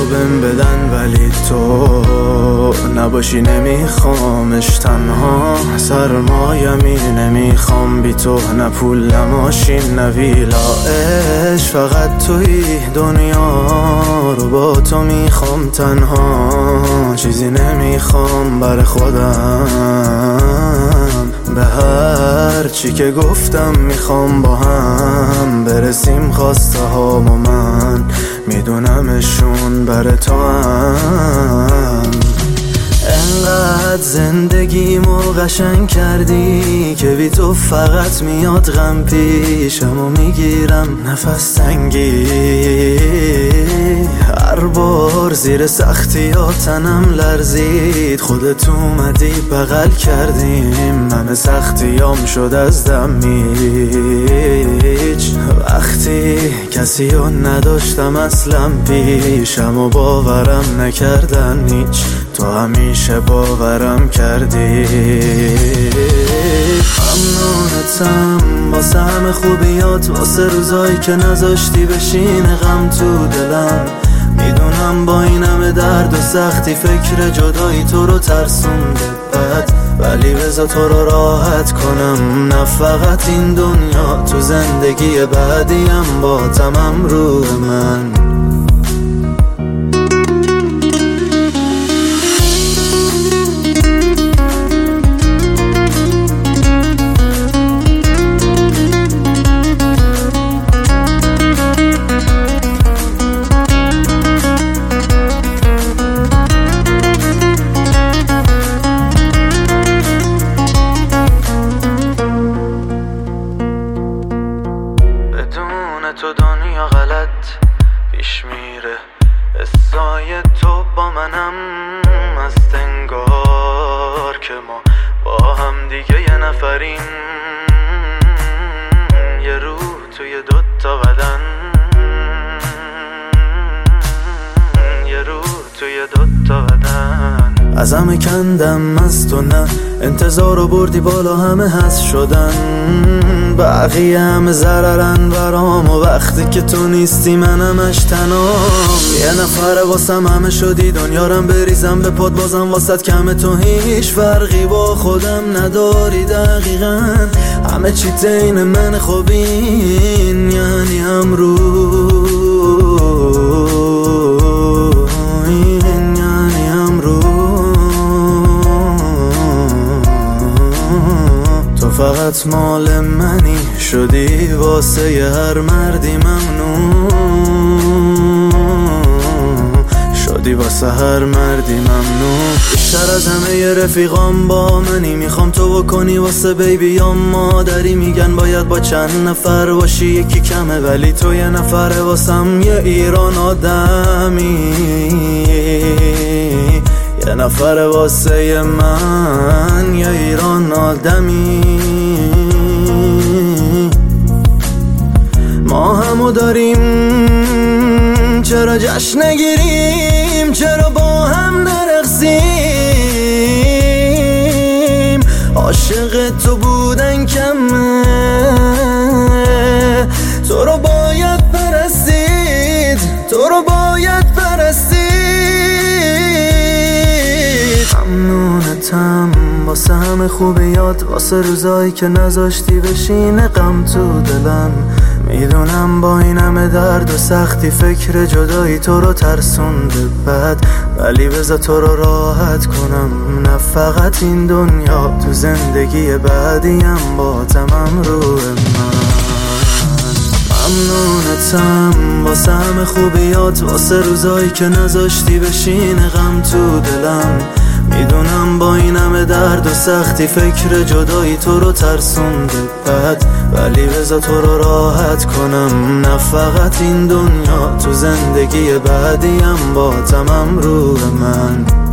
بهم بدن ولی تو نباشی نمیخوامش. تنها سرمایمی نمیخوام بی تو، نه پول نه ماشین نه ویلایش. فقط توی دنیا رو با تو میخوام، تنها چیزی نمیخوام بر خودم. به هر چی که گفتم میخوام با هم برسیم خواسته هام و من میدونمشون بر تو هم. انقدر زندگیمو قشنگ کردی که بی تو فقط میاد غم پیشم و میگیرم نفس تنگی. هر بار زیر سختی ها تنم لرزید، خودت اومدی بغل کردیم، من سختیام شد از دم میج. وقتی کسی رو نداشتم اصلا پیشم و باورم نکردن هیچ، تو همیشه باورم کردی. ممنونتم واسه همه خوبیات، واسه روزایی که نذاشتی بشینه غم تو دلم. میدونم با این همه درد و سختی فکر جدایی تو رو ترسونده بد، ولی بذار تو رو راحت کنم. نه فقط این دنیا، تو زندگی بعدیم با تمام رو من. تو دنیا غلط پیش میره، حسای تو با منم است انگار که ما با هم دیگه یه نفریم. یه روح توی دوتا بدن، یه روح توی دوتا بدن. از همه کندم از تو نه، انتظار رو بردی بالا همه هست شدن. بقیه همه ضررن برام و وقتی که تو نیستی منمش تنام. یه نفره واسم همه شدی، دنیارم بریزم به پاد بازم واسط کم. تو هیچ فرقی با خودم نداری دقیقا، همه چی تین من خوبین یعنی فقط مال منی شدی واسه ی هر مردی ممنون، شدی واسه هر مردی ممنون. بیشتر از همه ی رفیقام با منی، میخوام تو بکنی واسه بیبیام مادری. میگن باید با چند نفر باشی یکی کمه، ولی تو یه نفره واسم یه ایران آدمی. یه نفر واسه من یه ایران آدمی. ما همو داریم چرا جشن نگیریم، چرا با هم نرقصیم. عاشق تو بودن کمه، تو رو باید پرستید، تو رو باید پرستید. ممنونتم واسه همه خوبیات، واسه روزایی که نذاشتی بشینه غم تو دلم. میدونم با این همه درد و سختی فکر جدایی تو رو ترسونده بد، ولی بذار تو رو راحت کنم. نه فقط این دنیا، تو زندگی بعدیم با تمام رو من. ممنونتم واسه همه خوبیات، واسه روزایی که نذاشتی بشینه غم تو دلم. میدونم با این همه درد و سختی فکر جدایی تو رو ترسونده بد، ولی بذار تو رو راحت کنم. نه فقط این دنیا، تو زندگی بعدیم با تمام رو من.